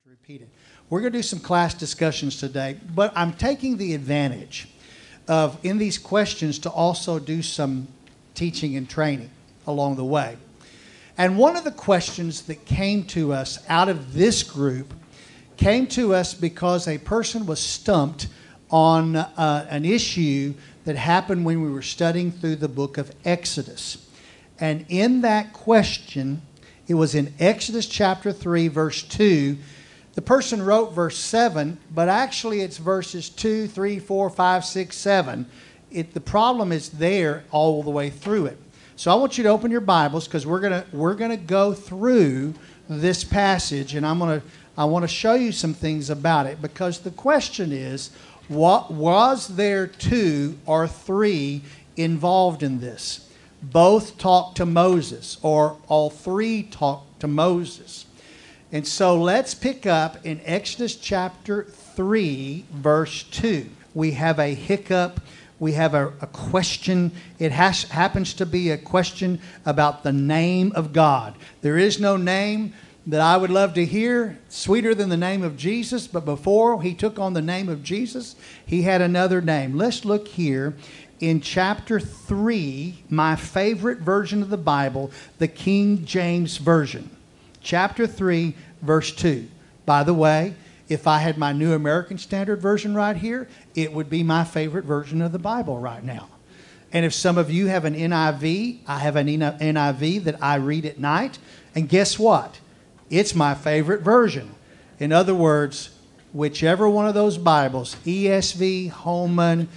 Repeat it. We're going to do some class discussions today, but I'm taking the advantage of, in these questions, to also do some teaching and training along the way. And one of the questions that came to us out of this group came to us because a person was stumped on an issue that happened when we were studying through the book of Exodus. And in that question, it was in Exodus chapter 3, verse 2. The person wrote verse 7, but actually it's verses 2, 3, 4, 5, 6, 7. The problem is there all the way through it. So I want you to open your Bibles because we're gonna go through this passage, and I want to show you some things about it, because the question is, what was there two or three involved in this? Both talked to Moses, or all three talked to Moses. And so let's pick up in Exodus chapter 3, verse 2. We have a hiccup. We have a question. It happens to be a question about the name of God. There is no name that I would love to hear sweeter than the name of Jesus. But before he took on the name of Jesus, he had another name. Let's look here in chapter 3, my favorite version of the Bible, the King James Version. Chapter 3, verse 2. By the way, if I had my New American Standard Version right here, it would be my favorite version of the Bible right now. And if some of you have an NIV, I have an NIV that I read at night. And guess what? It's my favorite version. In other words, whichever one of those Bibles, ESV, Holman,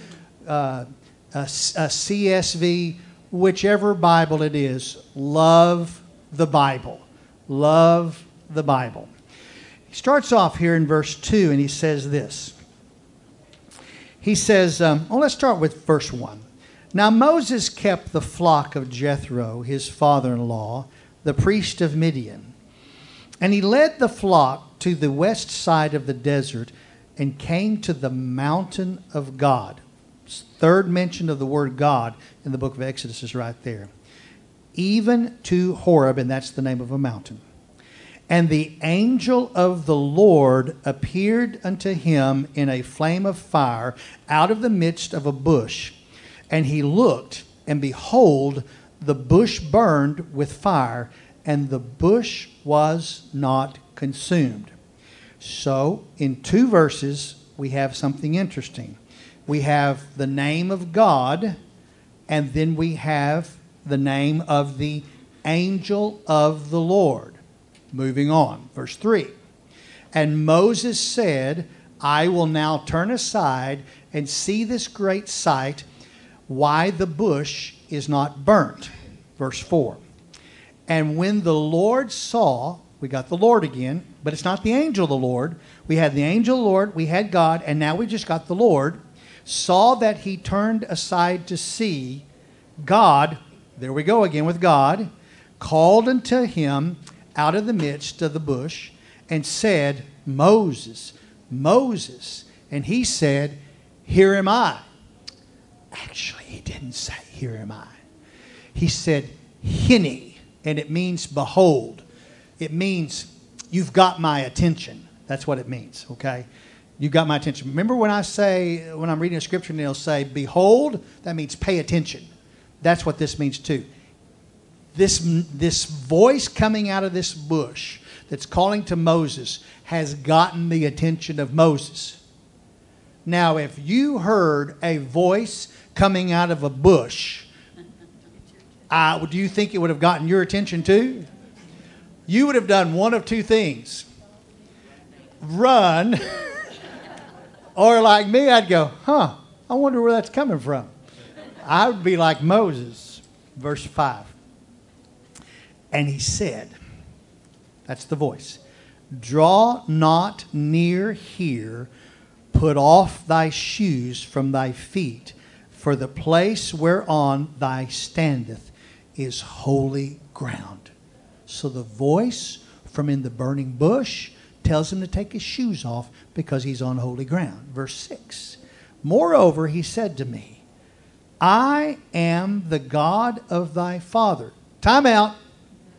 CSV, whichever Bible it is, love the Bible. Love the Bible. He starts off here in verse 2 and he says this. He says, let's start with verse 1. Now Moses kept the flock of Jethro, his father-in-law, the priest of Midian. And he led the flock to the west side of the desert and came to the mountain of God. Third mention of the word God in the book of Exodus is right there. Even to Horeb, and that's the name of a mountain. And the angel of the Lord appeared unto him in a flame of fire out of the midst of a bush. And he looked, and behold, the bush burned with fire, and the bush was not consumed. So, in 2 verses, we have something interesting. We have the name of God, and then we have the name of the angel of the Lord. Moving on, verse 3. And Moses said, I will now turn aside and see this great sight, why the bush is not burnt. Verse 4. And when the Lord saw, we got the Lord again, but it's not the angel of the Lord. We had the angel of the Lord, we had God, and now we just got the Lord. Saw that he turned aside to see, God, there we go again with God, called unto him out of the midst of the bush and said, Moses, Moses. And he said, here am I. Actually, he didn't say, here am I. He said, Hinni, and it means behold. It means you've got my attention. That's what it means, okay? You've got my attention. Remember when I'm reading a scripture and it'll say, behold, that means pay attention. That's what this means too. This voice coming out of this bush that's calling to Moses has gotten the attention of Moses. Now, if you heard a voice coming out of a bush, do you think it would have gotten your attention too? You would have done one of two things. Run. Or like me, I'd go, I wonder where that's coming from. I would be like Moses. Verse 5. And he said, that's the voice, draw not near here, put off thy shoes from thy feet, for the place whereon thy standeth is holy ground. So the voice from in the burning bush tells him to take his shoes off because he's on holy ground. Verse 6. Moreover, he said to me, I am the God of thy father. Time out.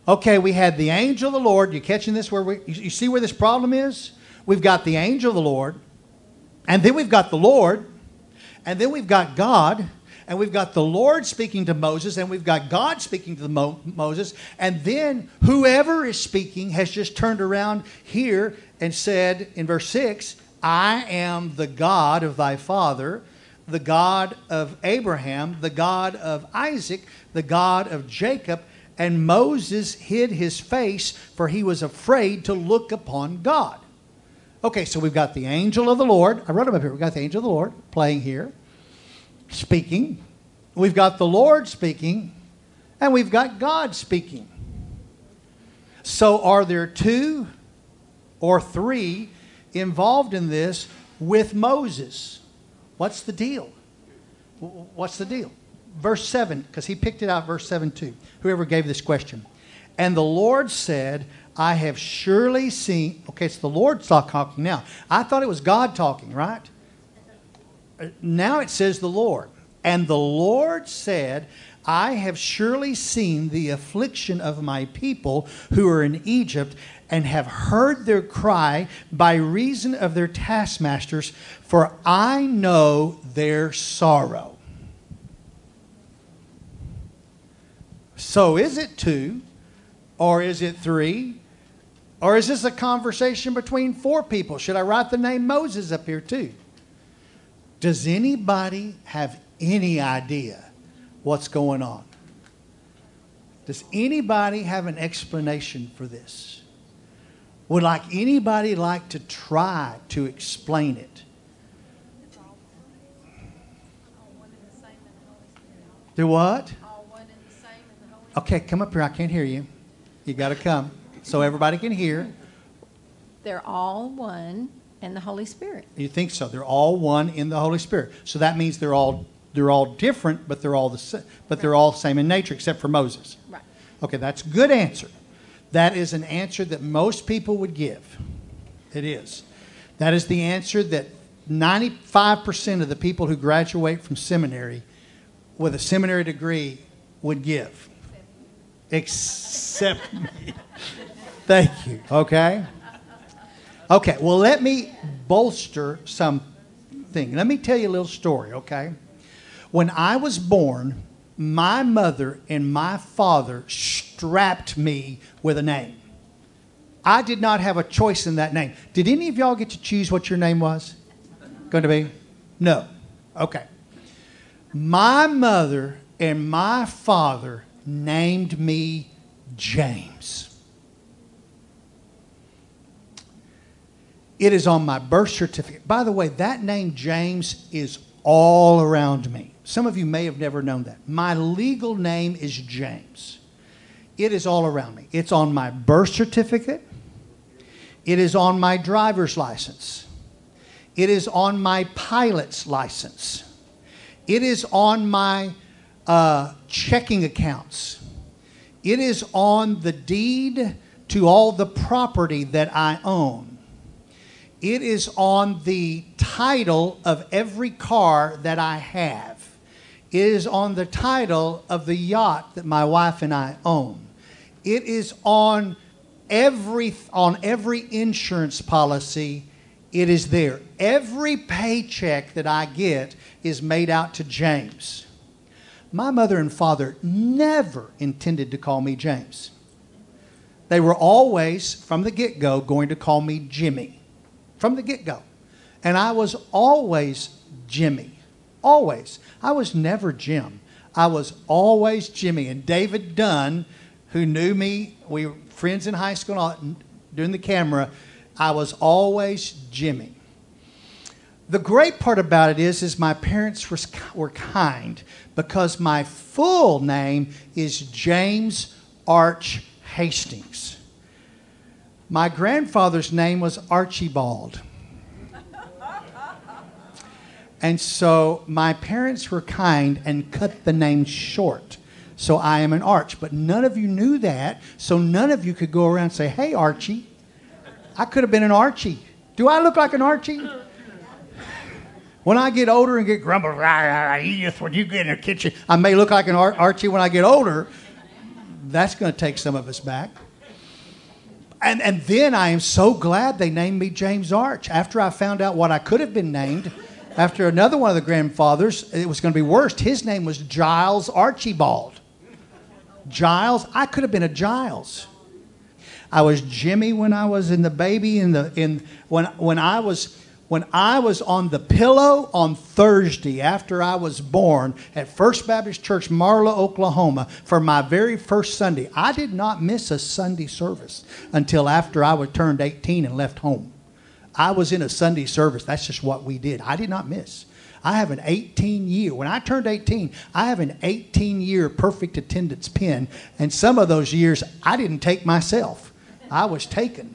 Okay, we had the angel of the Lord. You catching this? You see where this problem is? We've got the angel of the Lord, and then we've got the Lord, and then we've got God, and we've got the Lord speaking to Moses, and we've got God speaking to Moses, and then whoever is speaking has just turned around here and said in verse 6, I am the God of thy father, the God of Abraham, the God of Isaac, the God of Jacob. And Moses hid his face, for he was afraid to look upon God. Okay, so we've got the angel of the Lord. I wrote him up here. We've got the angel of the Lord playing here, speaking. We've got the Lord speaking, and we've got God speaking. So are there 2 or 3 involved in this with Moses? What's the deal? What's the deal? Verse 7, because he picked it out, verse 7 too. Whoever gave this question. And the Lord said, I have surely seen. Okay, it's the Lord talking now. I thought it was God talking, right? Now it says the Lord. And the Lord said, I have surely seen the affliction of my people who are in Egypt, and have heard their cry by reason of their taskmasters, for I know their sorrow. So is it 2, or is it 3, or is this a conversation between 4 people? Should I write the name Moses up here too? Does anybody have any idea what's going on? Does anybody have an explanation for this? Would anybody like to try to explain it? Do what? Okay, come up here. I can't hear you. You got to come so everybody can hear. They're all one in the Holy Spirit. You think so? They're all one in the Holy Spirit. So that means they're all different, but they're all the same in nature, except for Moses. Right. Okay, that's a good answer. That is an answer that most people would give. It is. That is the answer that 95% of the people who graduate from seminary with a seminary degree would give. Except me. Thank you. Okay? Okay, well, let me bolster something. Let me tell you a little story, okay? When I was born, my mother and my father strapped me with a name. I did not have a choice in that name. Did any of y'all get to choose what your name was going to be? No. Okay. My mother and my father named me James. It is on my birth certificate. By the way, that name James is all around me. Some of you may have never known that. My legal name is James. It is all around me. It's on my birth certificate. It is on my driver's license. It is on my pilot's license. It is on my checking accounts. It is on the deed to all the property that I own. It is on the title of every car that I have. It is on the title of the yacht that my wife and I own. It is on every insurance policy. It is there. Every paycheck that I get is made out to James. My mother and father never intended to call me James. They were always, from the get-go, going to call me Jimmy. From the get-go. And I was always Jimmy. Always. I was never Jim. I was always Jimmy. And David Dunn, who knew me, we were friends in high school, doing the camera, I was always Jimmy. The great part about it is my parents were kind, because my full name is James Arch Hastings. My grandfather's name was Archibald. And so my parents were kind and cut the name short. So I am an Arch. But none of you knew that, so none of you could go around and say, hey, Archie. I could have been an Archie. Do I look like an Archie? When I get older and get grumbled, Edith, when you get in the kitchen, I may look like an Archie when I get older, That's going to take some of us back. And then I am so glad they named me James Arch. After I found out what I could have been named, after another one of the grandfathers, it was going to be worse. His name was Giles Archibald. Giles, I could have been a Giles. I was Jimmy when I was in the baby when I was on the pillow on Thursday after I was born at First Baptist Church, Marla, Oklahoma, for my very first Sunday. I did not miss a Sunday service until after I turned 18 and left home. I was in a Sunday service. That's just what we did. I did not miss. I have an 18-year. When I turned 18, I have an 18-year perfect attendance pin, and some of those years I didn't take myself. I was taken.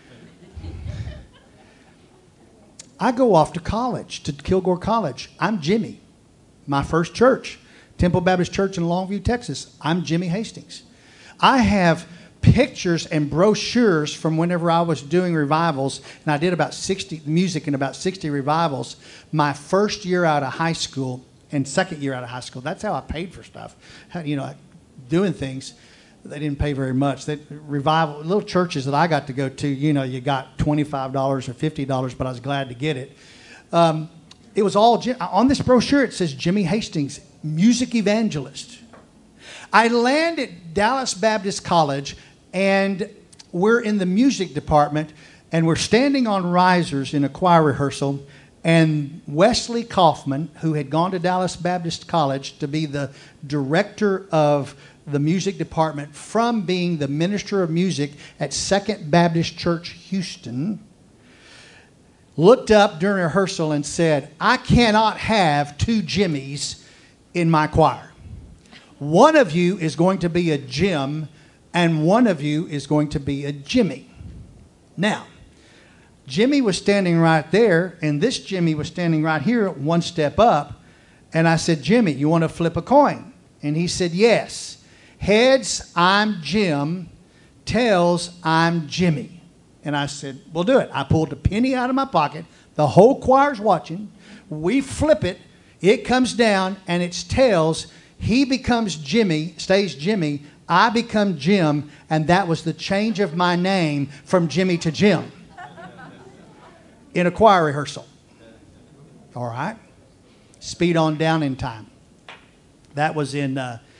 I go off to college, to Kilgore College. I'm Jimmy. My first church, Temple Baptist Church in Longview, Texas. I'm Jimmy Hastings. I have pictures and brochures from whenever I was doing revivals, and I did about 60 music in about 60 revivals. My first year out of high school and second year out of high school. That's how I paid for stuff. Doing things. They didn't pay very much. Revival, little churches that I got to go to, you got $25 or $50, but I was glad to get it. It was all, on this brochure it says Jimmy Hastings, music evangelist. I land at Dallas Baptist College, and we're in the music department, and we're standing on risers in a choir rehearsal, and Wesley Kaufman, who had gone to Dallas Baptist College to be the director of the music department from being the minister of music at Second Baptist Church, Houston, looked up during rehearsal and said, I cannot have two Jimmys in my choir. One of you is going to be a Jim, and one of you is going to be a Jimmy. Now, Jimmy was standing right there, and this Jimmy was standing right here, one step up, and I said, Jimmy, you want to flip a coin? And he said, yes. Heads, I'm Jim. Tails, I'm Jimmy. And I said, we'll do it. I pulled a penny out of my pocket. The whole choir's watching. We flip it. It comes down, and it's tails. He becomes Jimmy, stays Jimmy. I become Jim, and that was the change of my name from Jimmy to Jim in a choir rehearsal. All right. Speed on down in time. That was in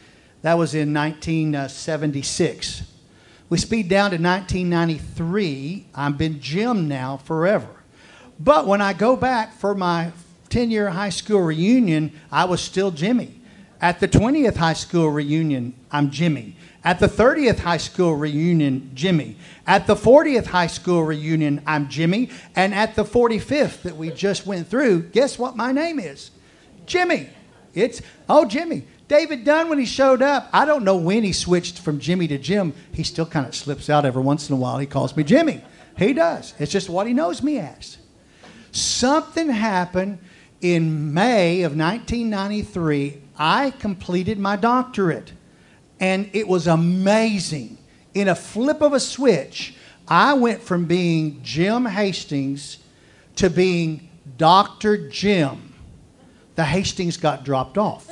1976. We speed down to 1993. I've been Jim now forever. But when I go back for my 10-year high school reunion, I was still Jimmy. At the 20th high school reunion, I'm Jimmy. At the 30th high school reunion, Jimmy. At the 40th high school reunion, I'm Jimmy. And at the 45th that we just went through, guess what my name is? Jimmy. Jimmy. David Dunn, when he showed up, I don't know when he switched from Jimmy to Jim. He still kind of slips out every once in a while. He calls me Jimmy. He does. It's just what he knows me as. Something happened in May of 1993. I completed my doctorate, and it was amazing. In a flip of a switch, I went from being Jim Hastings to being Dr. Jim. The Hastings got dropped off.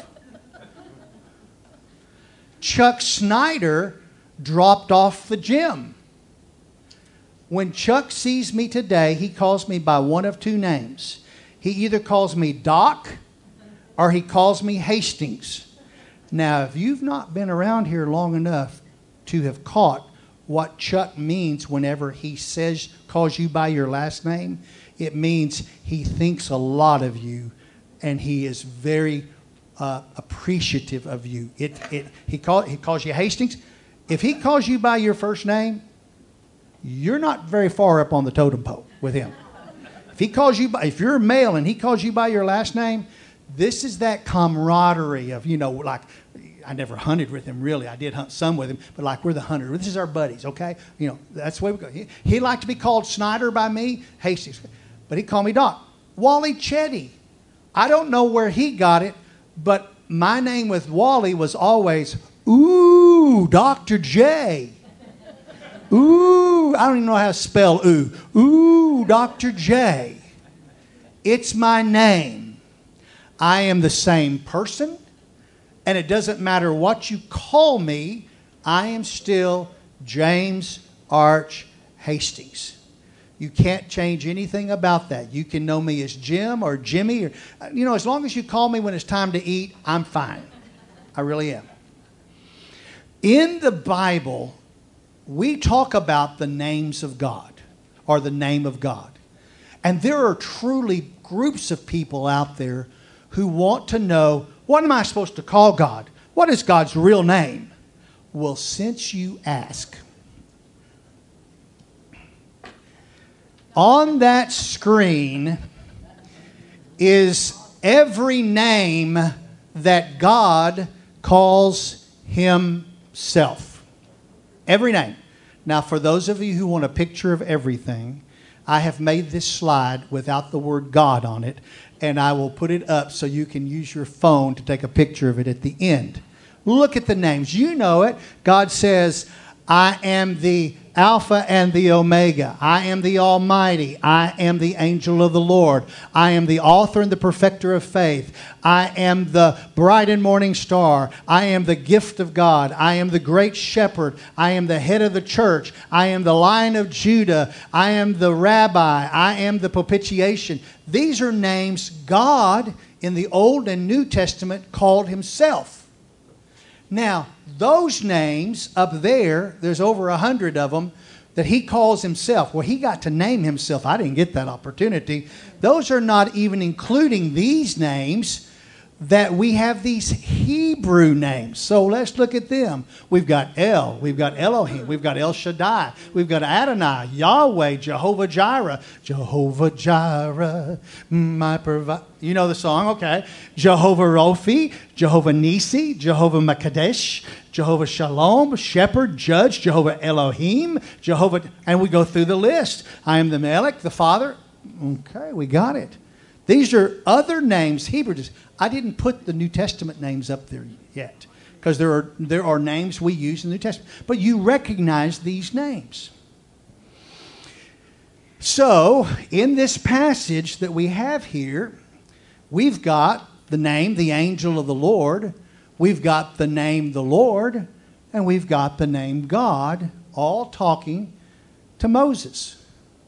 Chuck Snyder dropped off the Jim. When Chuck sees me today, he calls me by one of two names. He either calls me Doc or he calls me Hastings. Now, if you've not been around here long enough to have caught what Chuck means whenever he calls you by your last name, it means he thinks a lot of you, and he is very appreciative of you. He calls you Hastings. If he calls you by your first name, you're not very far up on the totem pole with him. If you're a male and he calls you by your last name, this is that camaraderie of, like, I never hunted with him, really. I did hunt some with him, but like, we're the hunters. This is our buddies, okay? That's the way we go. He liked to be called Snyder by me, Hastings, but he called me Doc. Wally Chetty. I don't know where he got it, but my name with Wally was always, ooh, Dr. J. Ooh, I don't even know how to spell ooh. Ooh, Dr. J. It's my name. I am the same person, and it doesn't matter what you call me. I am still James Arch Hastings. You can't change anything about that. You can know me as Jim or Jimmy. Or, as long as you call me when it's time to eat, I'm fine. I really am. In the Bible, we talk about the names of God or the name of God. And there are truly groups of people out there who want to know, what am I supposed to call God? What is God's real name? Well, since you ask, on that screen is every name that God calls himself. Every name. Now, for those of you who want a picture of everything, I have made this slide without the word God on it, and I will put it up so you can use your phone to take a picture of it at the end. Look at the names. You know it. God says, I am the Alpha and the Omega. I am the Almighty. I am the angel of the Lord. I am the author and the perfecter of faith. I am the bright and morning star. I am the gift of God. I am the great shepherd. I am the head of the church. I am the Lion of Judah. I am the rabbi. I am the propitiation. These are names God in the Old and New Testament called himself. Now, those names up there, there's over 100 of them that he calls himself. Well, he got to name himself. I didn't get that opportunity. Those are not even including these names that we have these Hebrew names. So let's look at them. We've got El, we've got Elohim, we've got El Shaddai, we've got Adonai, Yahweh, Jehovah Jireh, my provider. You know the song, okay. Jehovah Rophi, Jehovah Nisi, Jehovah Makadesh, Jehovah Shalom, Shepherd, Judge, Jehovah Elohim, Jehovah, and we go through the list. I am the Melech, the Father. Okay, we got it. These are other names, Hebrew. I didn't put the New Testament names up there yet because there are names we use in the New Testament. But you recognize these names. So, in this passage that we have here, we've got the name, the angel of the Lord. We've got the name, the Lord. And we've got the name, God, all talking to Moses.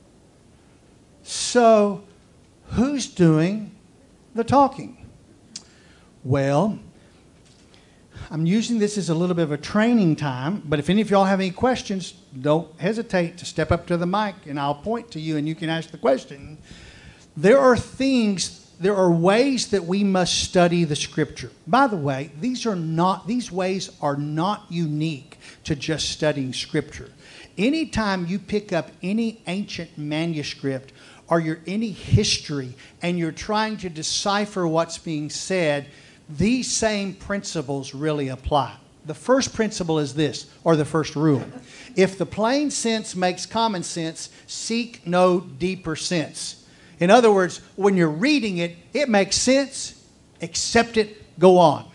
So, who's doing the talking? Well, I'm using this as a little bit of a training time, but if any of y'all have any questions, don't hesitate to step up to the mic and I'll point to you and you can ask the question. There are ways that we must study the Scripture. By the way, these ways are not unique to just studying Scripture. Anytime you pick up any ancient manuscript or any history and you're trying to decipher what's being said, these same principles really apply. The first principle is this, or the first rule. If the plain sense makes common sense, seek no deeper sense. In other words, when you're reading it, it makes sense, accept it, go on.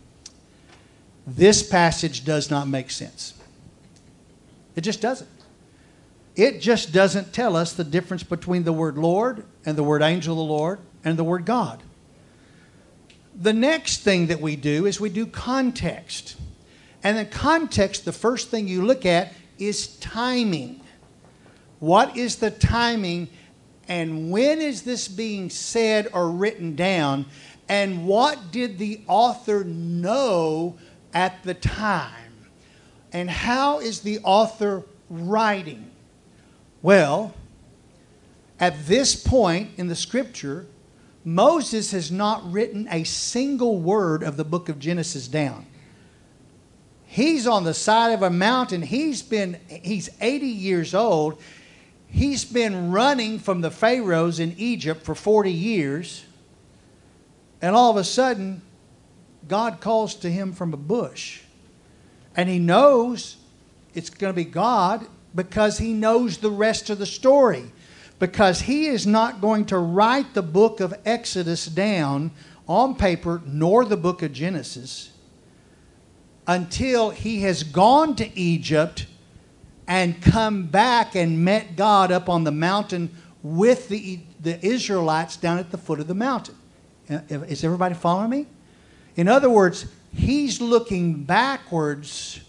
This passage does not make sense. It just doesn't. It just doesn't tell us the difference between the word Lord and the word angel of the Lord and the word God. The next thing that we do is we do context. And in context, the first thing you look at is timing. What is the timing and when is this being said or written down? And what did the author know at the time? And how is the author writing? Well, at this point in the Scripture, Moses has not written a single word of the book of Genesis down. He's on the side of a mountain. He's 80 years old. He's been running from the pharaohs in Egypt for 40 years. And all of a sudden, God calls to him from a bush. And he knows it's going to be God because he knows the rest of the story. Because he is not going to write the book of Exodus down on paper, nor the book of Genesis, until he has gone to Egypt and come back and met God up on the mountain with the Israelites down at the foot of the mountain. Is everybody following me? In other words, he's looking backwards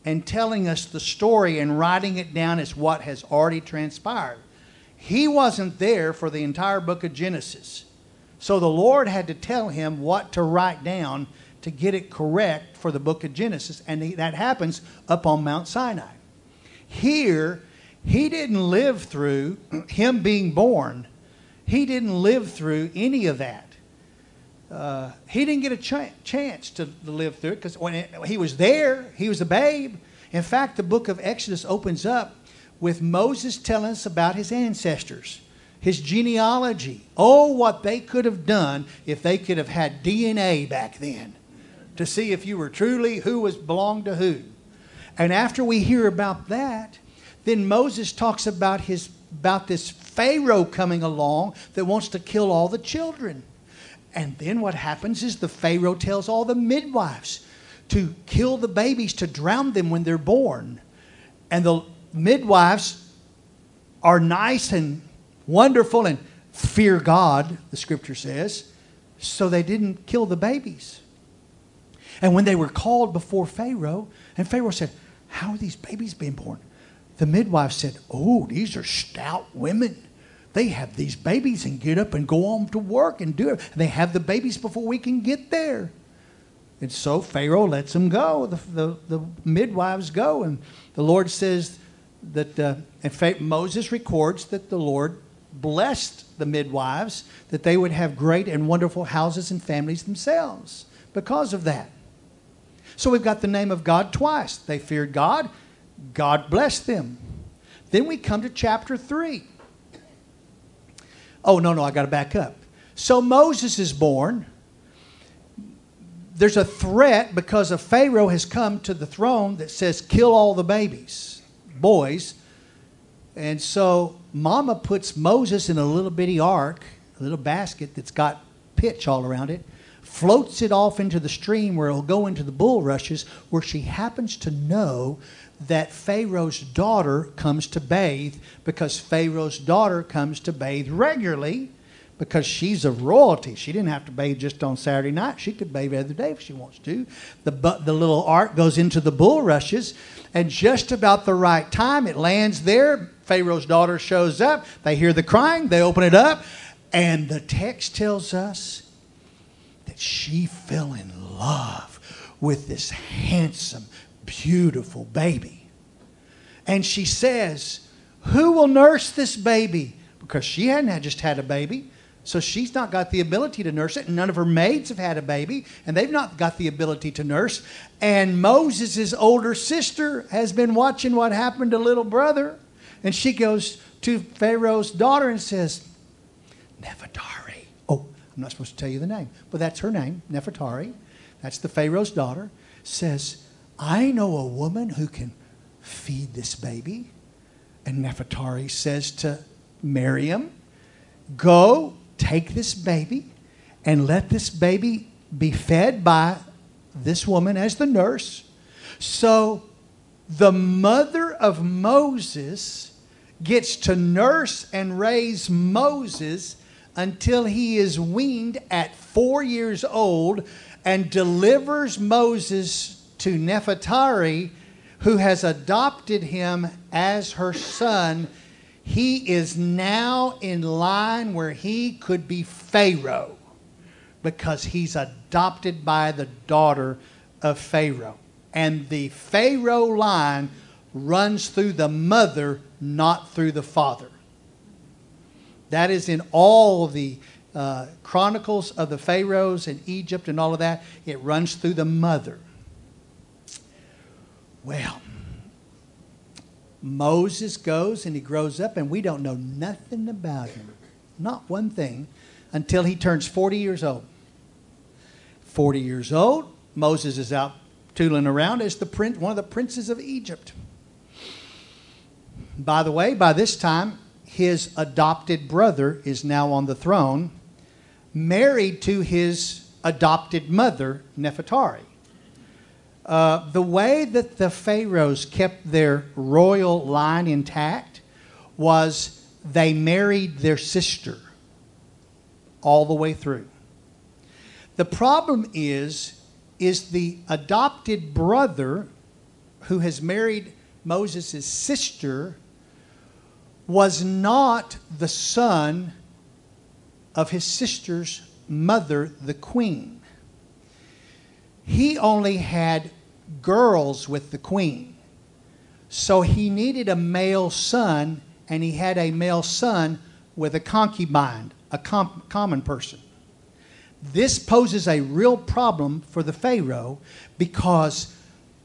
and telling us the story and writing it down as what has already transpired. He wasn't there for the entire book of Genesis. So the Lord had to tell him what to write down to get it correct for the book of Genesis. And that happens up on Mount Sinai. Here, he didn't live through him being born. He didn't live through any of that. He didn't get a chance to live through it because when he was there, he was a babe. In fact, the book of Exodus opens up with Moses telling us about his ancestors, his genealogy. Oh, what they could have done if they could have had DNA back then to see if you were truly who belonged to who. And after we hear about that, then Moses talks about this Pharaoh coming along that wants to kill all the children. And then what happens is the Pharaoh tells all the midwives to kill the babies, to drown them when they're born. And the midwives are nice and wonderful and fear God, the scripture says, so they didn't kill the babies. And when they were called before Pharaoh, and Pharaoh said, "How are these babies being born?" The midwives said, "Oh, these are stout women. They have these babies and get up and go on to work and do it. And they have the babies before we can get there." And so Pharaoh lets them go. The midwives go. And the Lord says that, in fact, Moses records that the Lord blessed the midwives, that they would have great and wonderful houses and families themselves because of that. So we've got the name of God twice. They feared God. God blessed them. Then we come to chapter 3. Oh, no, I got to back up. So Moses is born. There's a threat because a Pharaoh has come to the throne that says, kill all the babies, boys. And so Mama puts Moses in a little bitty ark, a little basket that's got pitch all around it, floats it off into the stream where it'll go into the bulrushes, where she happens to know that Pharaoh's daughter comes to bathe, because Pharaoh's daughter comes to bathe regularly because she's of royalty. She didn't have to bathe just on Saturday night. She could bathe every day if she wants to. The little ark goes into the bulrushes, and just about the right time it lands there. Pharaoh's daughter shows up. They hear the crying. They open it up, and the text tells us that she fell in love with this handsome, beautiful baby. And she says, "Who will nurse this baby?" Because she hadn't just had a baby. So she's not got the ability to nurse it. And none of her maids have had a baby. And they've not got the ability to nurse. And Moses' older sister has been watching what happened to little brother. And she goes to Pharaoh's daughter and says, Nefertari. Oh, I'm not supposed to tell you the name. But that's her name, Nefertari. That's the Pharaoh's daughter. Says, "I know a woman who can feed this baby." And Nefertari says to Miriam, "Go, take this baby and let this baby be fed by this woman as the nurse." So the mother of Moses gets to nurse and raise Moses until he is weaned at 4 years old, and delivers Moses to Nefertari, who has adopted him as her son. He is now in line where he could be Pharaoh, because he's adopted by the daughter of Pharaoh. And the Pharaoh line runs through the mother, not through the father. That is in all the chronicles of the Pharaohs in Egypt and all of that. It runs through the mother. Well, Moses goes and he grows up, and we don't know nothing about him. Not one thing until he turns 40 years old. 40 years old, Moses is out tooling around as one of the princes of Egypt. By the way, by this time, his adopted brother is now on the throne, married to his adopted mother, Nefertari. The way that the pharaohs kept their royal line intact was they married their sister all the way through. The problem is the adopted brother, who has married Moses' sister, was not the son of his sister's mother, the queen. He only had girls with the queen. So he needed a male son, and he had a male son with a concubine, a common person. This poses a real problem for the Pharaoh because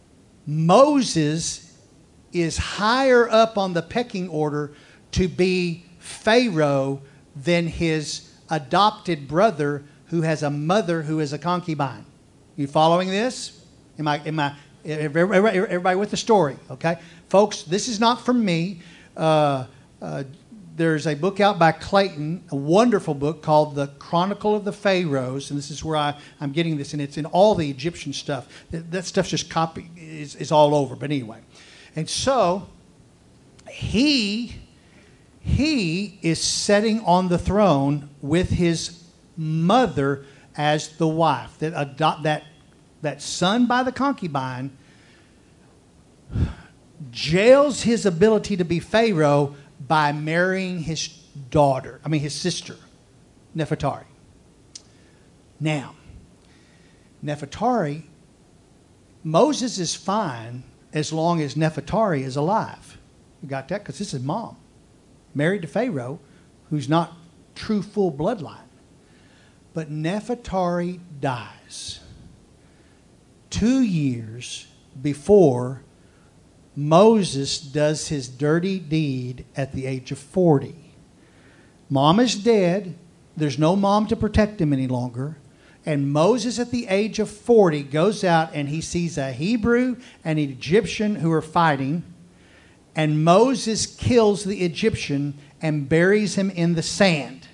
Moses is higher up on the pecking order to be Pharaoh than his adopted brother who has a mother who is a concubine. You following this? Everybody with the story, okay? Folks, this is not from me. There's a book out by Clayton, a wonderful book called The Chronicle of the Pharaohs, and this is where I'm getting this, and it's in all the Egyptian stuff. That stuff's just copied, is all over, but anyway. And so, he is sitting on the throne with his mother as the wife. That son by the concubine jails his ability to be Pharaoh by marrying his sister, Nefertari. Now, Nefertari, Moses is fine as long as Nefertari is alive. You got that? Because this is mom, married to Pharaoh, who's not true full bloodline. But Nefertari dies 2 years before Moses does his dirty deed at the age of 40. Mom is dead. There's no mom to protect him any longer. And Moses at the age of 40 goes out and he sees a Hebrew and an Egyptian who are fighting. And Moses kills the Egyptian and buries him in the sand.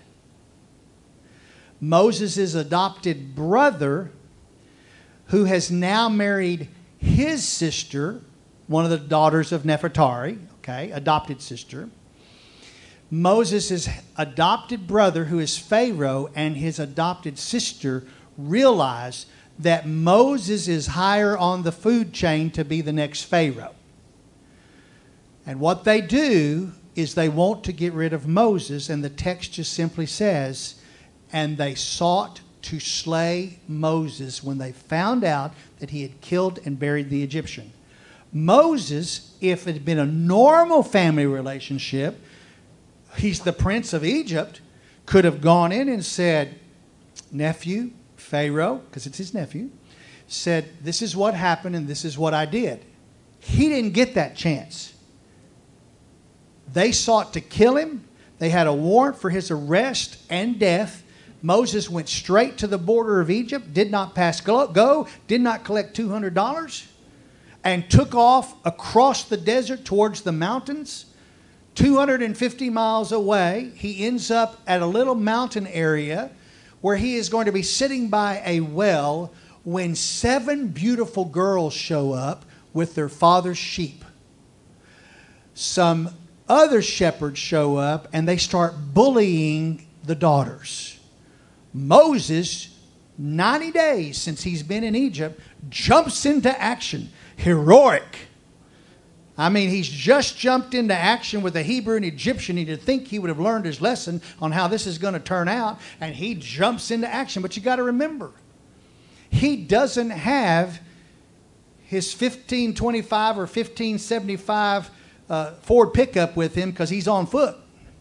Moses' adopted brother, who has now married his sister, one of the daughters of Nefertari, okay, adopted sister. Moses' adopted brother, who is Pharaoh, and his adopted sister realize that Moses is higher on the food chain to be the next Pharaoh. And what they do is they want to get rid of Moses, and the text just simply says, and they sought to slay Moses when they found out that he had killed and buried the Egyptian. Moses, if it had been a normal family relationship, he's the prince of Egypt, could have gone in and said, nephew, Pharaoh, because it's his nephew, said, this is what happened and this is what I did. He didn't get that chance. They sought to kill him. They had a warrant for his arrest and death. Moses went straight to the border of Egypt, did not pass go, did not collect $200, and took off across the desert towards the mountains. 250 miles away, he ends up at a little mountain area where he is going to be sitting by a well when 7 beautiful girls show up with their father's sheep. Some other shepherds show up and they start bullying the daughters. Moses, 90 days since he's been in Egypt, jumps into action. Heroic. I mean, he's just jumped into action with a Hebrew and Egyptian. You'd think he would have learned his lesson on how this is going to turn out, and he jumps into action. But you got to remember, he doesn't have his 1525 or 1575 Ford pickup with him because he's on foot.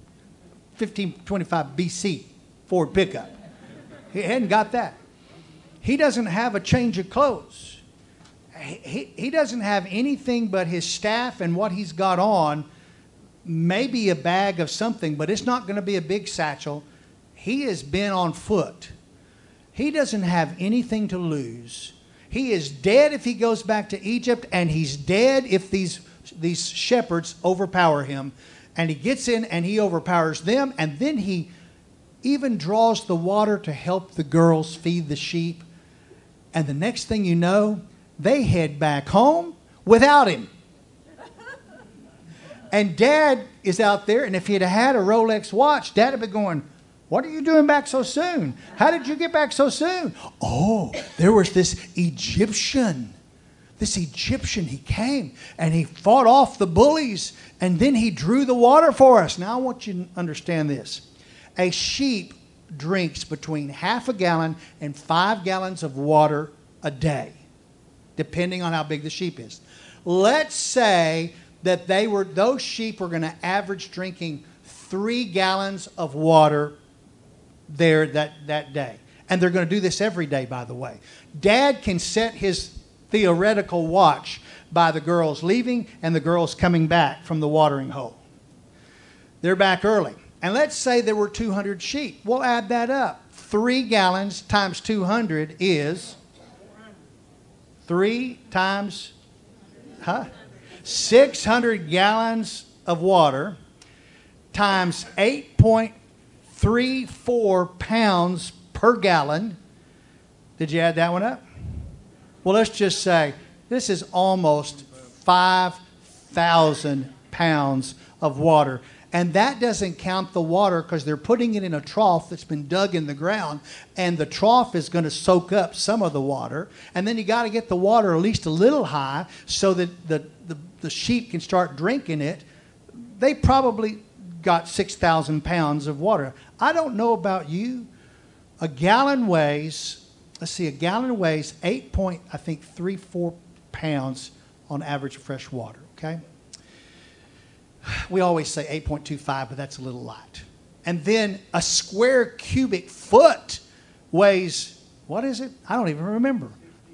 1525 BC Ford pickup. He hadn't got that. He doesn't have a change of clothes. He doesn't have anything but his staff and what he's got on, maybe a bag of something, but it's not going to be a big satchel. He has been on foot. He doesn't have anything to lose. He is dead if he goes back to Egypt, and he's dead if these shepherds overpower him. And he gets in and he overpowers them, and then he even draws the water to help the girls feed the sheep. And the next thing you know, they head back home without him. And Dad is out there, and if he'd had a Rolex watch, Dad would be going, what are you doing back so soon? How did you get back so soon? Oh, there was this Egyptian this Egyptian, he came and he fought off the bullies and then he drew the water for us. Now I want you to understand this. A sheep drinks between half a gallon and 5 gallons of water a day, depending on how big the sheep is. Let's say that those sheep were going to average drinking 3 gallons of water there that day. And they're going to do this every day, by the way. Dad can set his theoretical watch by the girls leaving and the girls coming back from the watering hole. They're back early. And let's say there were 200 sheep. We'll add that up. 3 gallons times 200 is 600 gallons of water times 8.34 pounds per gallon. Did you add that one up? Well, let's just say this is almost 5,000 pounds of water. And that doesn't count the water because they're putting it in a trough that's been dug in the ground. And the trough is going to soak up some of the water. And then you got to get the water at least a little high so that the sheep can start drinking it. They probably got 6,000 pounds of water. I don't know about you. A gallon weighs 8.34 pounds on average of fresh water, okay? We always say 8.25, but that's a little light. And then a square cubic foot weighs, what is it? I don't even remember.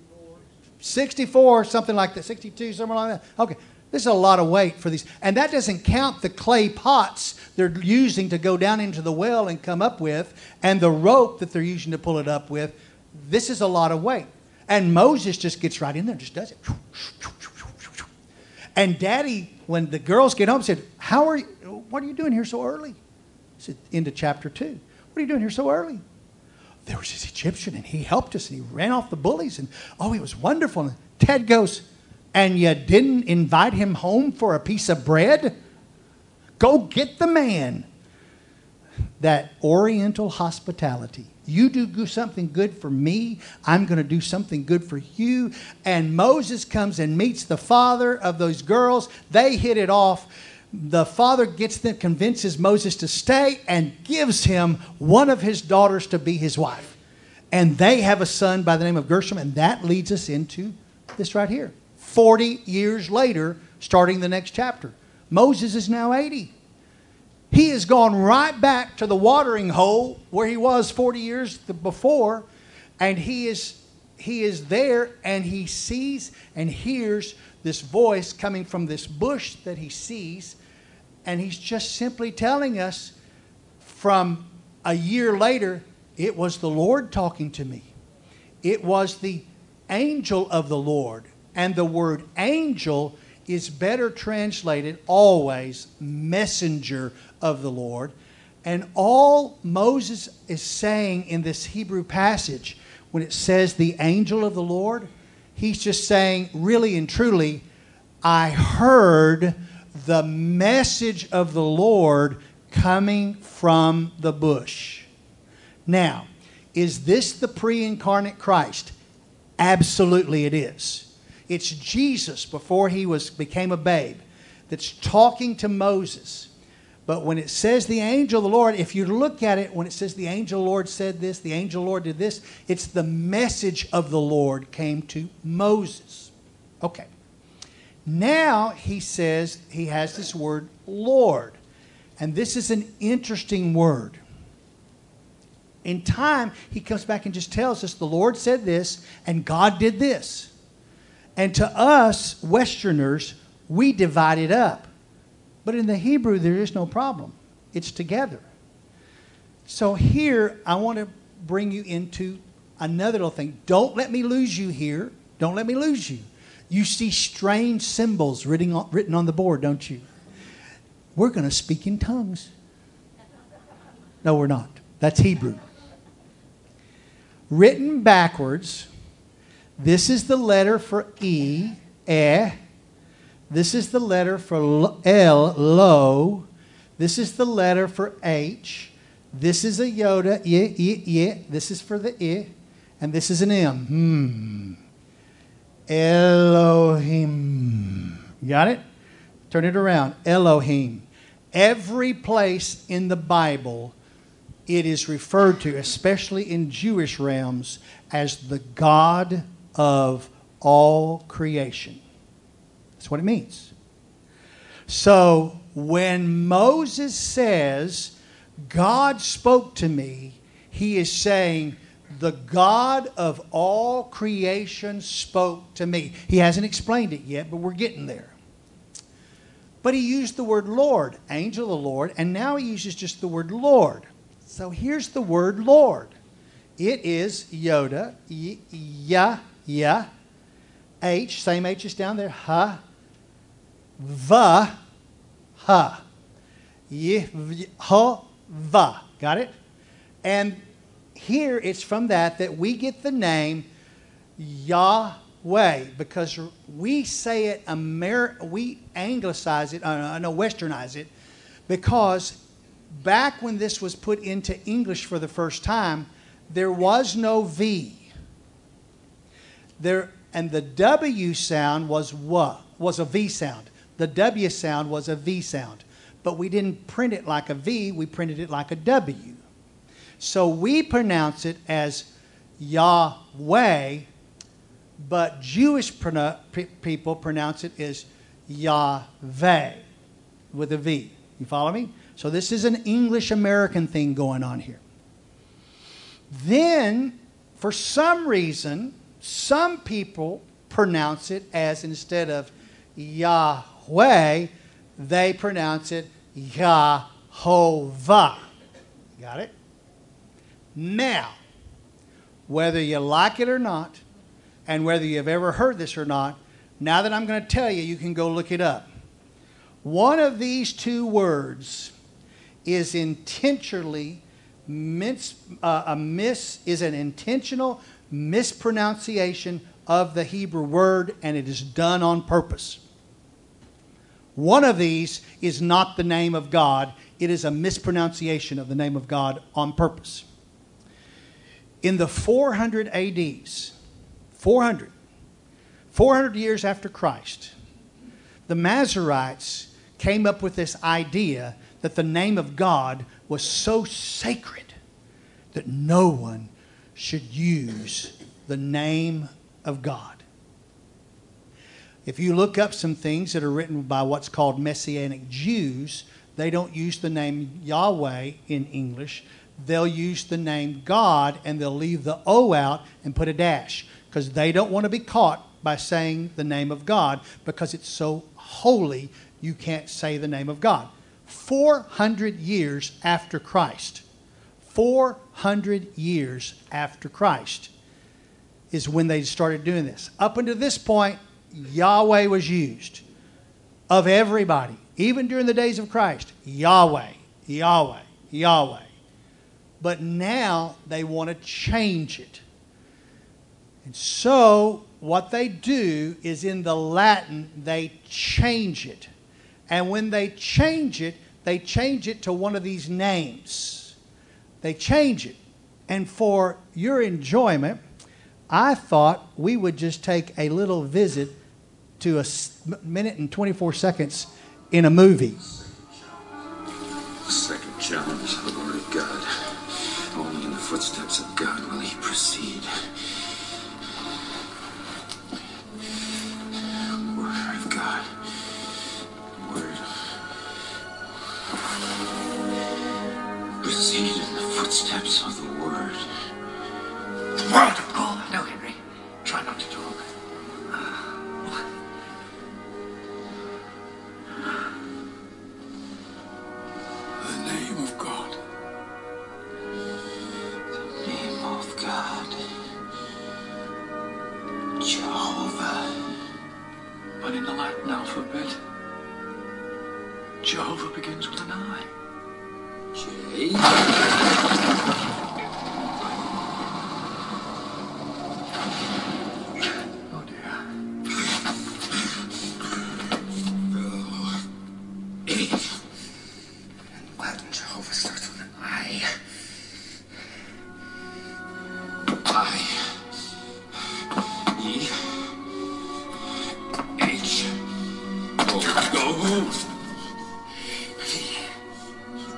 64, something like that. 62, something like that. Okay, this is a lot of weight for these. And that doesn't count the clay pots they're using to go down into the well and come up with, and the rope that they're using to pull it up with. This is a lot of weight. And Moses just gets right in there and just does it. And Daddy, when the girls get home, said, what are you doing here so early? He said, into chapter 2. What are you doing here so early? There was this Egyptian, and he helped us, and he ran off the bullies, and he was wonderful. And Dad goes, and you didn't invite him home for a piece of bread? Go get the man. That Oriental hospitality. You do something good for me, I'm going to do something good for you. And Moses comes and meets the father of those girls. They hit it off. The father convinces Moses to stay and gives him one of his daughters to be his wife. And they have a son by the name of Gershom, and that leads us into this right here. 40 years later, starting the next chapter. Moses is now 80. He has gone right back to the watering hole where he was 40 years before, and he is there, and he sees and hears this voice coming from this bush that he sees, and he's just simply telling us from a year later, it was the Lord talking to me. It was the angel of the Lord, and the word angel is better translated always messenger of the Lord. And all Moses is saying in this Hebrew passage, when it says the angel of the Lord, he's just saying, really and truly, I heard the message of the Lord coming from the bush. Now, is this the pre-incarnate Christ? Absolutely it is. It's Jesus before he became a babe that's talking to Moses. But when it says the angel of the Lord, if you look at it, when it says the angel of the Lord said this, the angel of the Lord did this, it's the message of the Lord came to Moses. Okay. Now he says he has this word Lord. And this is an interesting word. In time, he comes back and just tells us the Lord said this and God did this. And to us, Westerners, we divide it up. But in the Hebrew, there is no problem. It's together. So here, I want to bring you into another little thing. Don't let me lose you here. Don't let me lose you. You see strange symbols written on the board, don't you? We're going to speak in tongues. No, we're not. That's Hebrew. Written backwards, this is the letter for E, eh. This is the letter for L, lo. This is the letter for H. This is a Yoda, I. This is for the I. And this is an M. Elohim. Got it? Turn it around. Elohim. Every place in the Bible it is referred to, especially in Jewish realms, as the God of all creation. That's what it means. So when Moses says, God spoke to me, he is saying, the God of all creation spoke to me. He hasn't explained it yet, but we're getting there. But he used the word Lord, angel of the Lord, and now he uses just the word Lord. So here's the word Lord. It is Yoda, ya, H, same H is down there, ha, va, ha, ha, va. Got it? And here it's from that we get the name Yahweh, because we say it, we anglicize it, westernize it, because back when this was put into English for the first time, there was no V. And the W sound was a V sound. The W sound was a V sound. But we didn't print it like a V, we printed it like a W. So we pronounce it as Yahweh, but Jewish people pronounce it as Yahweh with a V. You follow me? So this is an English-American thing going on here. Then, for some reason, some people pronounce it as, instead of Yahweh, they pronounce it Yahovah. Got it? Now, whether you like it or not, and whether you've ever heard this or not, now that I'm going to tell you, you can go look it up. One of these two words is intentionally an intentional mispronunciation of the Hebrew word, and it is done on purpose. One of these is not the name of God. It is a mispronunciation of the name of God on purpose. In the 400 ADs, 400 years after Christ, the Masoretes came up with this idea that the name of God was so sacred that no one should use the name of God. If you look up some things that are written by what's called Messianic Jews, they don't use the name Yahweh in English. They'll use the name God, and they'll leave the O out and put a dash, because they don't want to be caught by saying the name of God, because it's so holy you can't say the name of God. 400 years after Christ, 400 years after Christ is when they started doing this. Up until this point, Yahweh was used of everybody, even during the days of Christ. Yahweh, Yahweh, Yahweh. But now they want to change it. And so what they do is, in the Latin, they change it. And when they change it to one of these names. They change it. And for your enjoyment, I thought we would just take a little visit to a minute and 24 seconds in a movie. The second challenge is the Word of God. Only in the footsteps of God will he proceed. Word of God. Word. Proceed in the footsteps of the Word. Word! Oh, no, Henry. Try not to talk. The name of God. The name of God. Jehovah. But in the Latin alphabet, Jehovah begins with an I. J. Oh dear. A. In Latin, Jehovah starts with an I. I. E.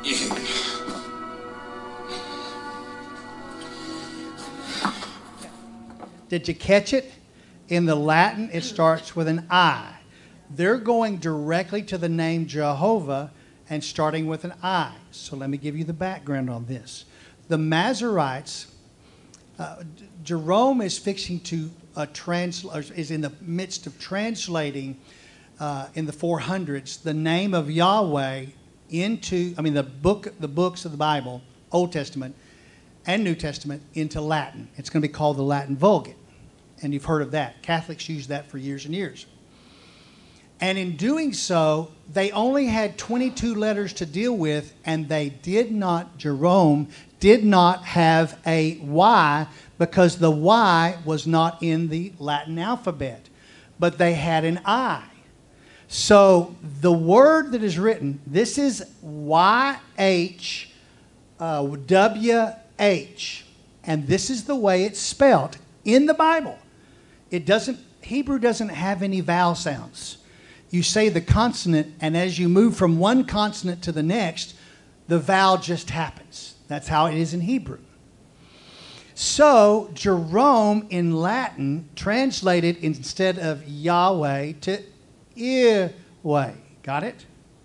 Did you catch it? In the Latin, it starts with an I. They're going directly to the name Jehovah and starting with an I. So let me give you the background on this. The Masoretes, Jerome is fixing to is in the midst of translating in the 400s the name of Yahweh into, the books of the Bible, Old Testament and New Testament, into Latin. It's going to be called the Latin Vulgate. And you've heard of that. Catholics use that for years and years. And in doing so, they only had 22 letters to deal with, and Jerome did not have a Y because the Y was not in the Latin alphabet. But they had an I. So the word that is written, this is YHWH, and this is the way it's spelled in the Bible. Hebrew doesn't have any vowel sounds. You say the consonant, and as you move from one consonant to the next, the vowel just happens. That's how it is in Hebrew. So Jerome in Latin translated instead of Yahweh to Yahweh. Got it?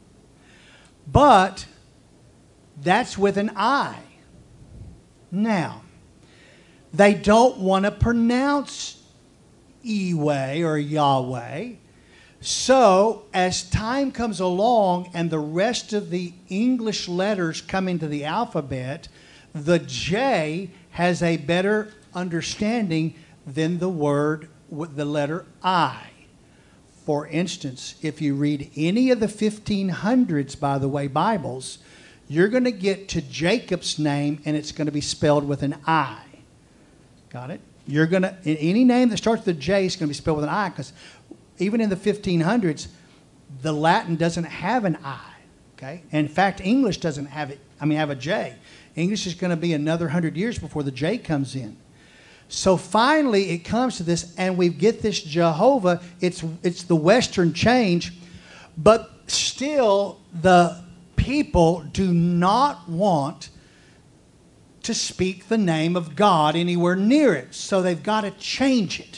But that's with an I. Now, they don't want to pronounce Yahweh or Yahweh. So, as time comes along and the rest of the English letters come into the alphabet, the J has a better understanding than the word with the letter I. For instance, if you read any of the 1500s, by the way, Bibles, you're going to get to Jacob's name and it's going to be spelled with an I. Got it? Any name that starts with a J is going to be spelled with an I, because even in the 1500s, the Latin doesn't have an I. Okay? And in fact, English doesn't have it. Have a J. English is going to be another 100 years before the J comes in. So finally, it comes to this, and we get this Jehovah. It's the Western change, but still the people do not want to speak the name of God anywhere near it. So they've got to change it.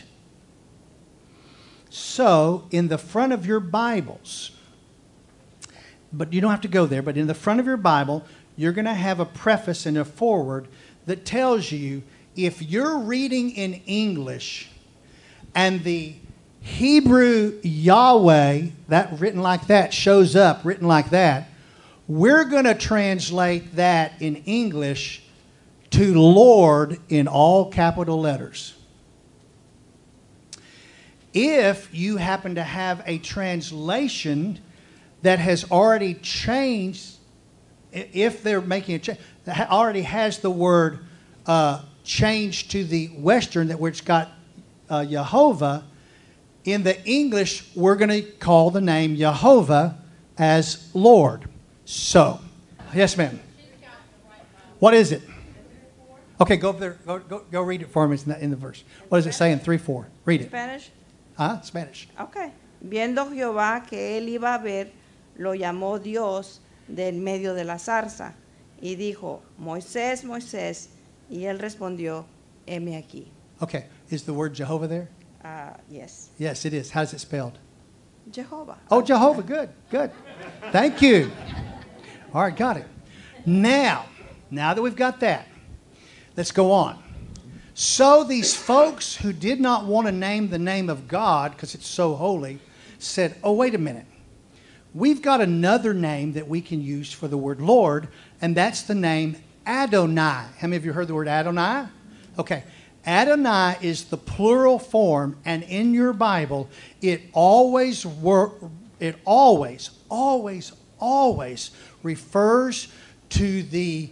So in the front of your Bibles, but you don't have to go there, but in the front of your Bible, you're going to have a preface and a foreword that tells you, if you're reading in English and the Hebrew Yahweh, that written like that, shows up written like that, we're going to translate that in English to Lord in all capital letters. If you happen to have a translation that has already changed, if they're making a change, that already has the word changed to the Western, that where it's got Jehovah, in the English, we're going to call the name Jehovah as Lord. So, yes, ma'am. What is it? Okay, go up there. Go read it for me in the verse. What does it say in 3:4? Read it. Spanish? Spanish. Okay. Viendo Jehová que él iba a ver, lo llamó Dios del medio de la zarza y dijo, Moisés, Moisés, y él respondió, heme aquí. Okay, is the word Jehovah there? Yes. Yes, it is. How's it spelled? Jehovah. Oh, Jehovah. Good. Thank you. All right, got it. Now that we've got that, let's go on. So these folks who did not want to name the name of God because it's so holy said, oh, wait a minute. We've got another name that we can use for the word Lord, and that's the name Adonai. How many of you heard the word Adonai? Okay. Adonai is the plural form, and in your Bible, it always refers to the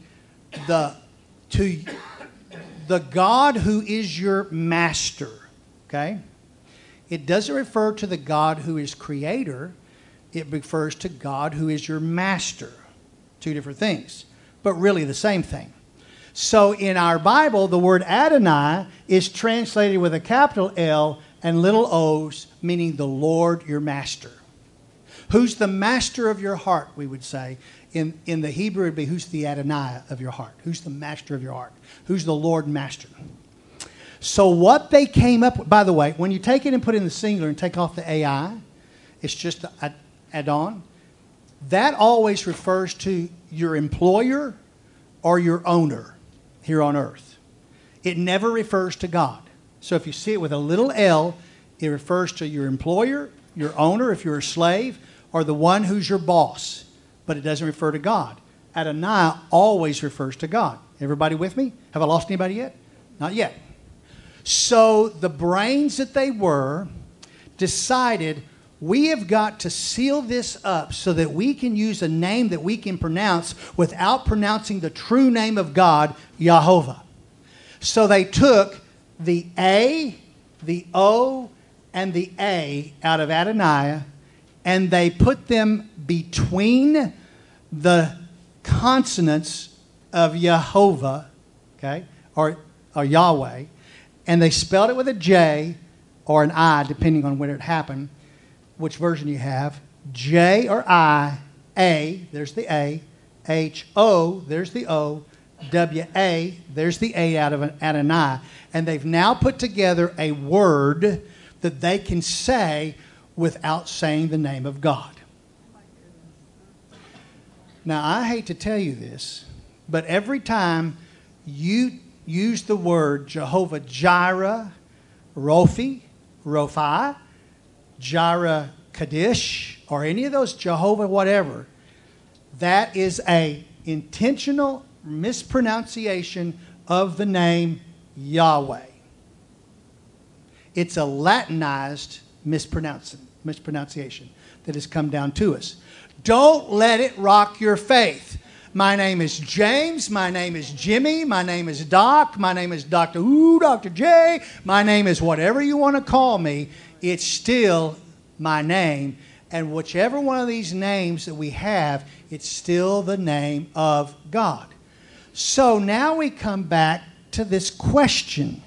God who is your master. Okay? It doesn't refer to the God who is creator. It refers to God who is your master. Two different things, but really the same thing. So in our Bible, the word Adonai is translated with a capital L and little o's, meaning the Lord, your master. Who's the master of your heart, we would say, In the Hebrew, it'd be who's the Adonai of your heart? Who's the master of your heart? Who's the Lord master? So what they came up with, by the way, when you take it and put it in the singular and take off the AI, it's just the Adon. That always refers to your employer or your owner here on earth. It never refers to God. So if you see it with a little L, it refers to your employer, your owner, if you're a slave, or the one who's your boss. But it doesn't refer to God. Adonai always refers to God. Everybody with me? Have I lost anybody yet? Not yet. So the brains that they were decided, we have got to seal this up so that we can use a name that we can pronounce without pronouncing the true name of God, Yahovah. So they took the A, the O, and the A out of Adonai, and they put them between the consonants of Yehovah, okay, or Yahweh, and they spelled it with a J or an I, depending on when it happened, which version you have. J or I, A, there's the A, H, O, there's the O, W, A, there's the A out of Adonai. And they've now put together a word that they can say without saying the name of God. Now, I hate to tell you this, but every time you use the word Jehovah Jireh, Rofi, Jireh Kaddish, or any of those Jehovah whatever, that is a intentional mispronunciation of the name Yahweh. It's a Latinized mispronunciation that has come down to us. Don't let it rock your faith. My name is James. My name is Jimmy. My name is Doc. My name is Dr. Dr. J. My name is whatever you want to call me. It's still my name. And whichever one of these names that we have, it's still the name of God. So now we come back to this question.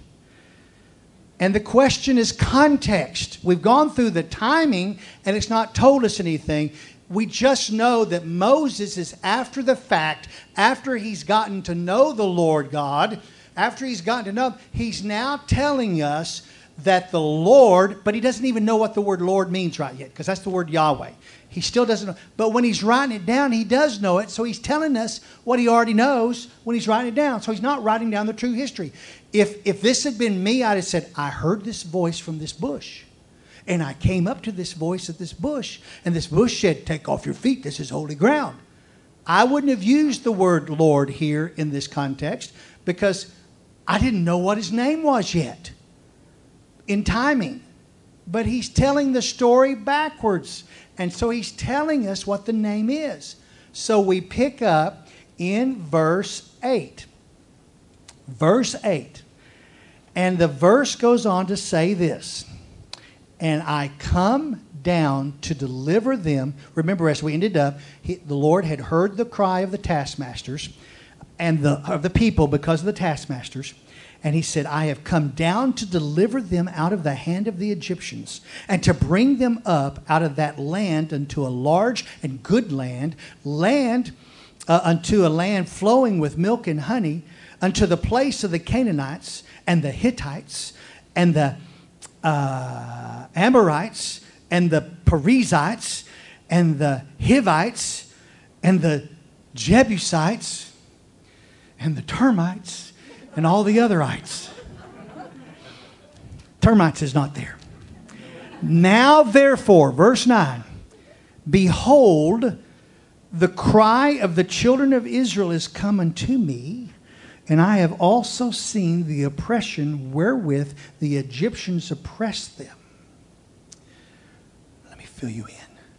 And the question is context. We've gone through the timing, and it's not told us anything. We just know that Moses is after the fact, after he's gotten to know the Lord God, after he's gotten to know, he's now telling us that the Lord, but he doesn't even know what the word Lord means right yet, because that's the word Yahweh. He still doesn't know. But when he's writing it down, he does know it. So he's telling us what he already knows when he's writing it down. So he's not writing down the true history. If this had been me, I'd have said, I heard this voice from this bush. And I came up to this voice of this bush. And this bush said, take off your feet. This is holy ground. I wouldn't have used the word Lord here in this context because I didn't know what his name was yet in timing. But he's telling the story backwards. And so he's telling us what the name is. So we pick up in verse 8. Verse 8. And the verse goes on to say this. And I come down to deliver them. Remember, as we ended up, the Lord had heard the cry of the taskmasters and of the people because of the taskmasters. And he said, I have come down to deliver them out of the hand of the Egyptians and to bring them up out of that land unto a large and good land, unto a land flowing with milk and honey, unto the place of the Canaanites and the Hittites and the Amorites and the Perizzites and the Hivites and the Jebusites and the termites and all the otherites. Termites is not there. Now therefore, verse 9, behold, the cry of the children of Israel is come unto me, and I have also seen the oppression wherewith the Egyptians oppressed them. Let me fill you in.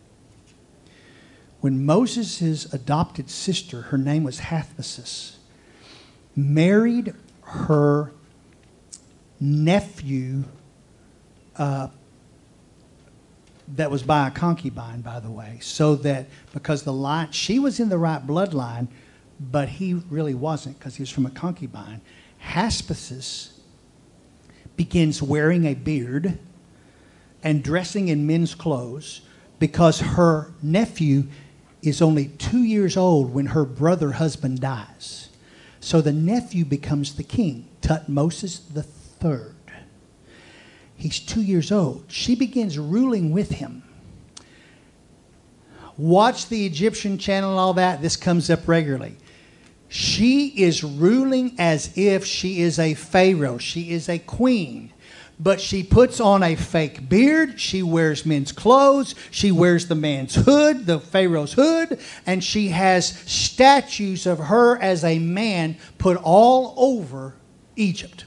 When Moses' adopted sister, her name was Hathmesis, married her nephew, that was by a concubine, by the way, so that because the line, she was in the right bloodline, but he really wasn't because he was from a concubine. Hathmesis begins wearing a beard and dressing in men's clothes because her nephew is only 2 years old when her brother husband dies. So the nephew becomes the king, Tutmosis III. He's 2 years old. She begins ruling with him. Watch the Egyptian channel and all that. This comes up regularly. She is ruling as if she is a pharaoh. She is a queen. But she puts on a fake beard. She wears men's clothes. She wears the man's hood, the pharaoh's hood. And she has statues of her as a man put all over Egypt.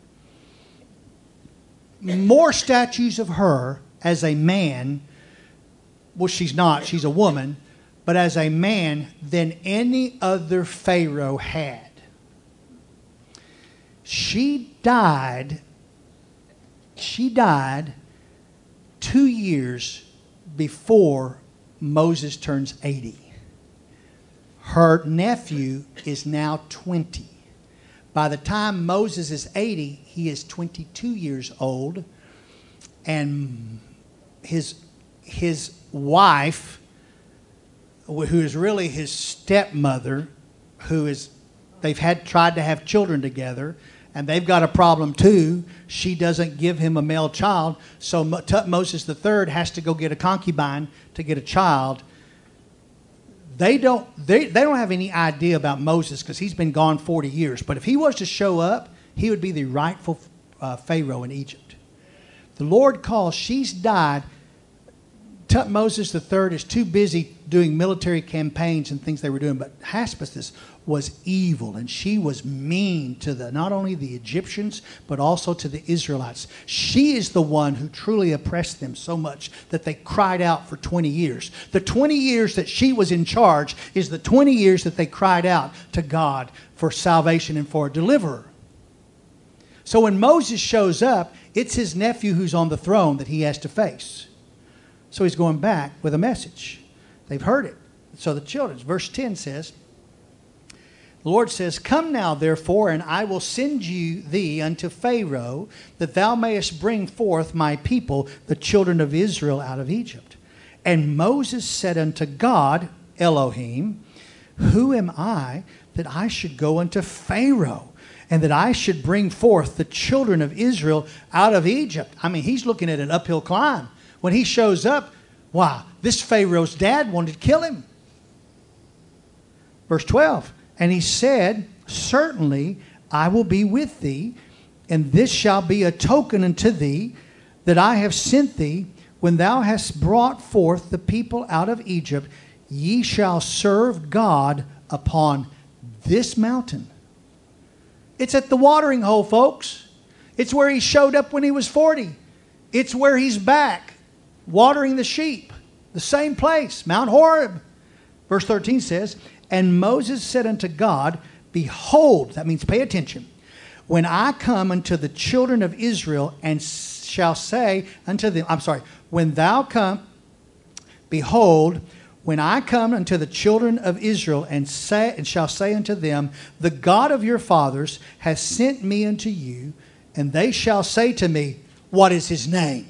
More statues of her as a man. Well, she's not. She's a woman. But as a man than any other pharaoh had. She died 2 years before Moses turns 80. Her nephew is now 20. By the time Moses is 80, he is 22 years old. And his wife, who is really his stepmother, they've tried to have children together, and they've got a problem too. She doesn't give him a male child, so Tutmosis III has to go get a concubine to get a child. They don't have any idea about Moses because he's been gone 40 years. But if he was to show up, he would be the rightful Pharaoh in Egypt. The Lord calls. She's died. Tutmosis III is too busy doing military campaigns and things they were doing. But Hashpenaz was evil, and she was mean to not only the Egyptians, but also to the Israelites. She is the one who truly oppressed them so much that they cried out for 20 years. The 20 years that she was in charge is the 20 years that they cried out to God for salvation and for a deliverer. So when Moses shows up, it's his nephew who's on the throne that he has to face. So he's going back with a message. They've heard it. So the children, verse 10 says, the Lord says, "Come now, therefore, and I will send thee unto Pharaoh, that thou mayest bring forth my people, the children of Israel, out of Egypt." And Moses said unto God, Elohim, "Who am I that I should go unto Pharaoh, and that I should bring forth the children of Israel out of Egypt?" I mean, he's looking at an uphill climb. When he shows up, wow, this Pharaoh's dad wanted to kill him. Verse 12, and he said, "Certainly I will be with thee, and this shall be a token unto thee that I have sent thee. When thou hast brought forth the people out of Egypt, ye shall serve God upon this mountain." It's at the watering hole, folks. It's where he showed up when he was 40. It's where he's back, watering the sheep. The same place, Mount Horeb. Verse 13 says, "And Moses said unto God, Behold," that means pay attention, "when I come unto the children of Israel and shall say unto them," when thou come, behold, when I come unto the children of Israel and shall say unto them, "The God of your fathers has sent me unto you," and they shall say to me, "What is his name?"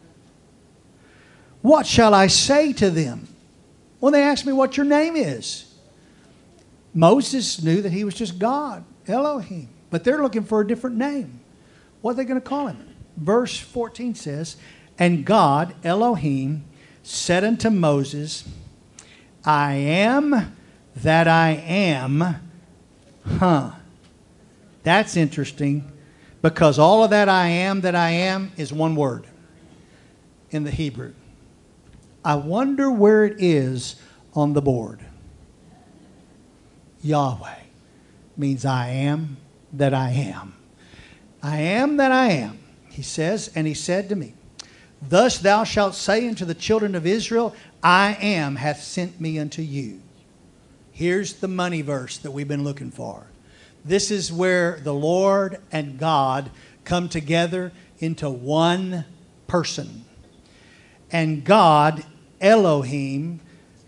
What shall I say to them? Well, they ask me what your name is. Moses knew that he was just God, Elohim. But they're looking for a different name. What are they going to call him? Verse 14 says, "And God, Elohim, said unto Moses, I am that I am." That's interesting, because all of that I am is one word in the Hebrew. I wonder where it is on the board. Yahweh means I am that I am. I am that I am. He says, and he said to me, "Thus thou shalt say unto the children of Israel, I am hath sent me unto you." Here's the money verse that we've been looking for. This is where the Lord and God come together into one person. And God, Elohim,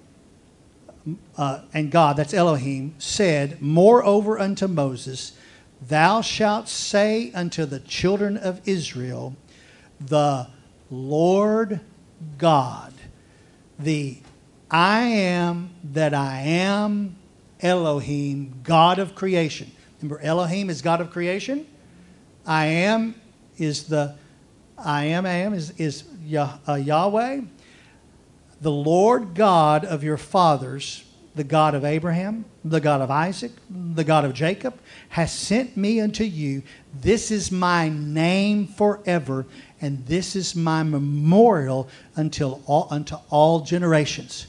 that's Elohim, said moreover unto Moses, "Thou shalt say unto the children of Israel, the Lord God, the I am that I am Elohim, God of creation. Remember, Elohim is God of creation. I am is the Yahweh, the Lord God of your fathers, the God of Abraham, the God of Isaac, the God of Jacob, has sent me unto you. This is my name forever, and this is my memorial unto all generations.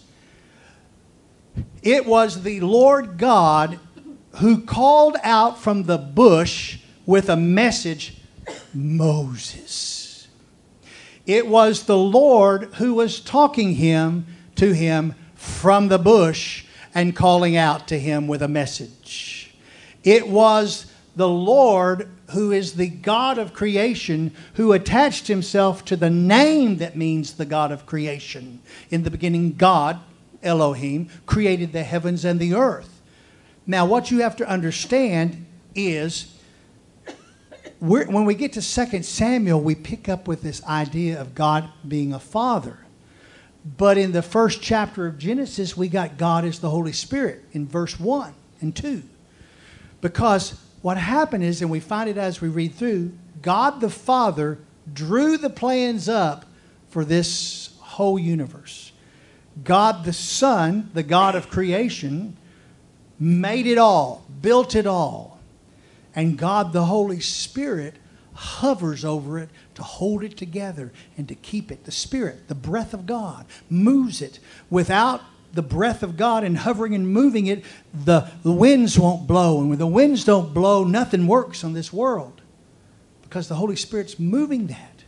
It was the Lord God who called out from the bush with a message, Moses. It was the Lord who was talking to him from the bush and calling out to him with a message. It was the Lord who is the God of creation who attached himself to the name that means the God of creation. In the beginning, God, Elohim, created the heavens and the earth. Now, what you have to understand is when we get to 2 Samuel, we pick up with this idea of God being a father. But in the first chapter of Genesis, we got God as the Holy Spirit in verse 1 and 2. Because what happened is, and we find it as we read through, God the Father drew the plans up for this whole universe. God the Son, the God of creation, made it all, built it all. And God the Holy Spirit hovers over it to hold it together and to keep it. The Spirit, the breath of God, moves it. Without the breath of God and hovering and moving it, the winds won't blow. And when the winds don't blow, nothing works on this world because the Holy Spirit's moving that.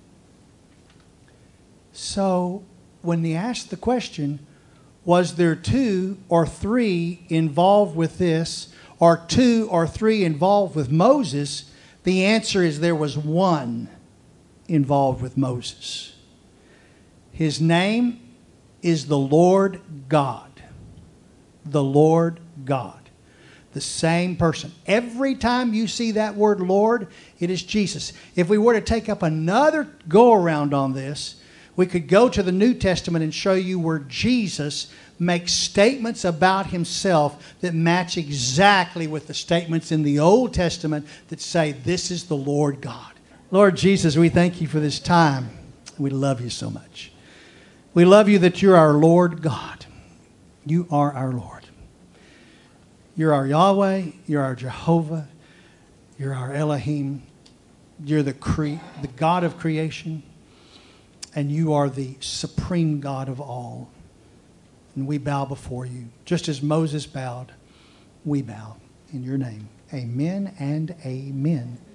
So when they asked the question, was there 2 or 3 involved with this, or 2 or 3 involved with Moses, the answer is there was 1 involved with Moses. His name is the Lord God. The Lord God. The same person. Every time you see that word Lord, it is Jesus. If we were to take up another go around on this, we could go to the New Testament and show you where Jesus makes statements about himself that match exactly with the statements in the Old Testament that say, this is the Lord God. Lord Jesus, we thank you for this time. We love you so much. We love you that you're our Lord God. You are our Lord. You're our Yahweh. You're our Jehovah. You're our Elohim. You're the God of creation. And you are the supreme God of all. And we bow before you. Just as Moses bowed, we bow in your name. Amen and amen.